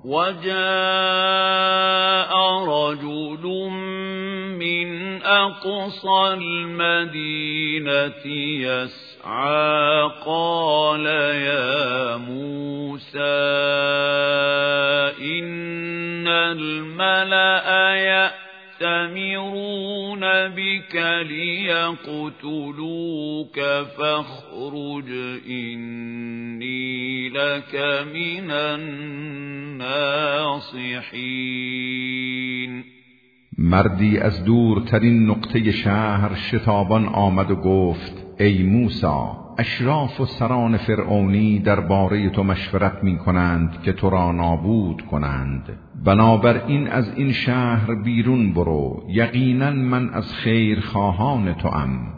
وجاء رجل من أقصى المدينة يسعى قال يا موسى إن الملأ يأتمرون بك ليقتلوك فاخرج إني لك من الناصحين. مردی از دورترین نقطه شهر شتابان آمد و گفت ای موسی، اشراف و سران فرعونی درباره تو مشورت می کنند که تو را نابود کنند، بنابراین از این شهر بیرون برو، یقینا من از خیرخواهان تو ام.